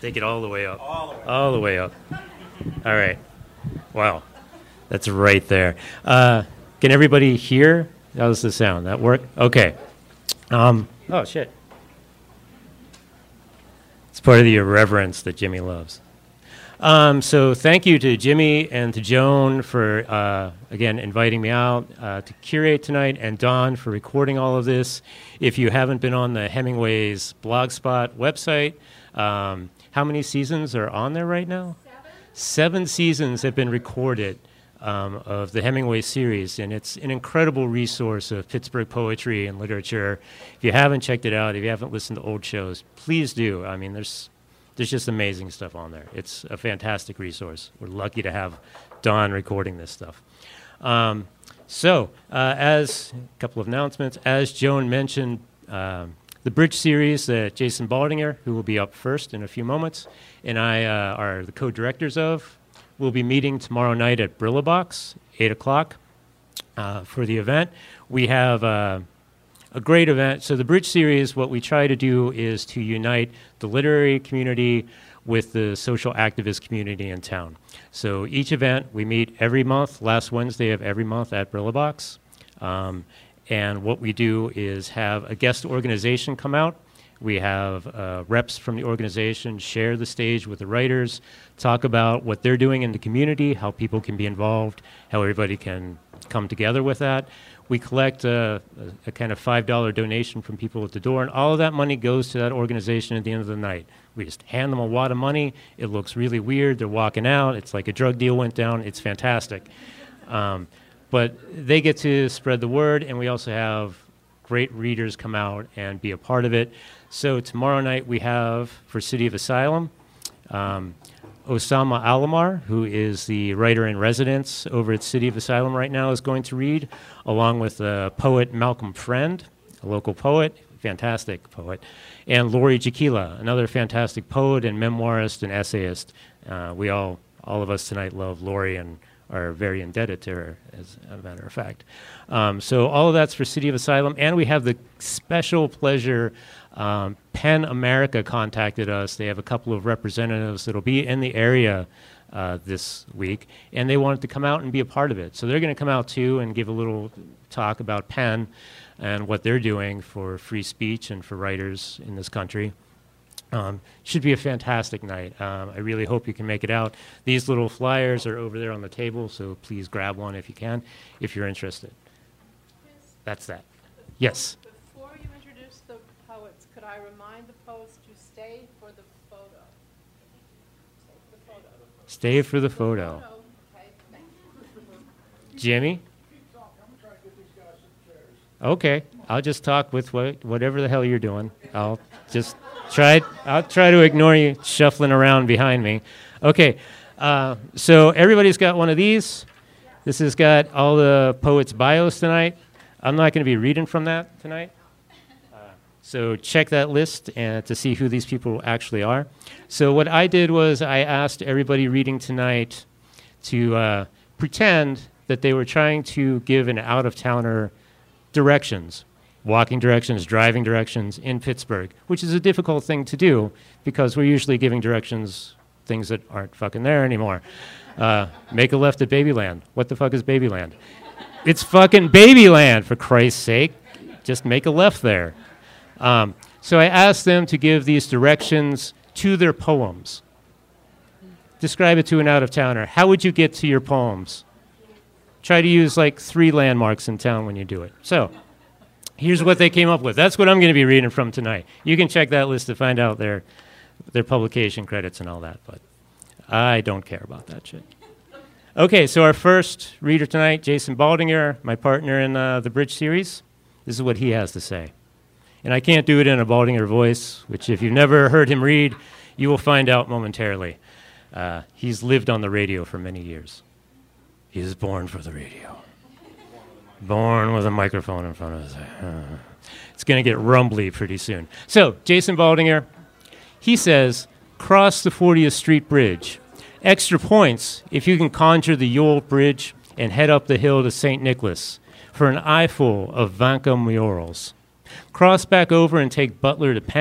Take it all the way up. All the way up. All right. Wow. That's right there. Can everybody hear? How's the sound? That work? Okay. Oh, shit. It's part of the irreverence that Jimmy loves. So thank you to Jimmy and to Joan for, again, inviting me out to curate tonight, and Don for recording all of this. If you haven't been on the Hemingway's Blogspot website, how many seasons are on there right now? 7 seasons have been recorded of the Hemingway series, and it's an incredible resource of Pittsburgh poetry and literature. If you haven't checked it out, if you haven't listened to old shows, please do. I mean, there's just amazing stuff on there. It's a fantastic resource. We're lucky to have Don recording this stuff. As a couple of announcements, as Joan mentioned, the Bridge series that Jason Baldinger, who will be up first in a few moments, and I are the co-directors of, will be meeting tomorrow night at Brillo Box, 8 o'clock, for the event. We have a great event. So the Bridge series, what we try to do is to unite the literary community with the social activist community in town. So each event, we meet every month, last Wednesday of every month at Brillo Box. And what we do is have a guest organization come out. We have reps from the organization share the stage with the writers, talk about what they're doing in the community, how people can be involved, how everybody can come together with that. We collect a kind of $5 donation from people at the door, and all of that money goes to that organization at the end of the night. We just hand them a wad of money. It looks really weird. They're walking out. It's like a drug deal went down. It's fantastic. But they get to spread the word, and we also have great readers come out and be a part of it. So tomorrow night we have, for City of Asylum, Osama Alamar, who is the writer-in-residence over at City of Asylum right now, is going to read, along with poet Malcolm Friend, a local poet, fantastic poet, and Lori Jakila, another fantastic poet and memoirist and essayist. All of us tonight love Lori and are very indebted to her, as a matter of fact. So all of that's for City of Asylum, and we have the special pleasure, PEN America contacted us. They have a couple of representatives that'll be in the area this week, and they wanted to come out and be a part of it. So they're going to come out too and give a little talk about PEN and what they're doing for free speech and for writers in this country. Should be a fantastic night. I really hope you can make it out. These little flyers are over there on the table, so please grab one if you can, if you're interested. Yes. That's that. Yes? Before you introduce the poets, could I remind the poets to stay for the photo? Stay for the photo. Okay, thank you. Jimmy? Okay, I'll just talk with whatever the hell you're doing. I'll try to ignore you shuffling around behind me. Okay, so everybody's got one of these. This has got all the poets' bios tonight. I'm not going to be reading from that tonight. So check that list and to see who these people actually are. So what I did was I asked everybody reading tonight to pretend that they were trying to give an out-of-towner directions, walking directions, driving directions in Pittsburgh, which is a difficult thing to do because we're usually giving directions, things that aren't fucking there anymore. Make a left at Babyland. What the fuck is Babyland? It's fucking Babyland, for Christ's sake. Just make a left there. So I asked them to give these directions to their poems. Describe it to an out-of-towner. How would you get to your poems? Try to use like 3 landmarks in town when you do it. So here's what they came up with. That's what I'm going to be reading from tonight. You can check that list to find out their publication credits and all that, but I don't care about that shit. Okay, so our first reader tonight, Jason Baldinger, my partner in the Bridge series. This is what he has to say. And I can't do it in a Baldinger voice, which if you've never heard him read, you will find out momentarily. He's lived on the radio for many years. He was born for the radio. Born with a microphone in front of his head. It's going to get rumbly pretty soon. So, Jason Baldinger, he says, cross the 40th Street Bridge. Extra points if you can conjure the Yule Bridge and head up the hill to St. Nicholas for an eyeful of Vanka murals. Cross back over and take Butler to Penn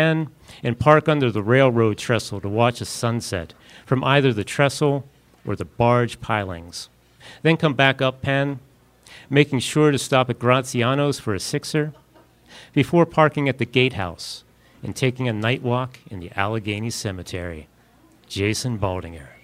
and park under the railroad trestle to watch a sunset from either the trestle or the barge pilings. Then come back up Penn, making sure to stop at Graziano's for a sixer, before parking at the gatehouse and taking a night walk in the Allegheny Cemetery. Jason Baldinger.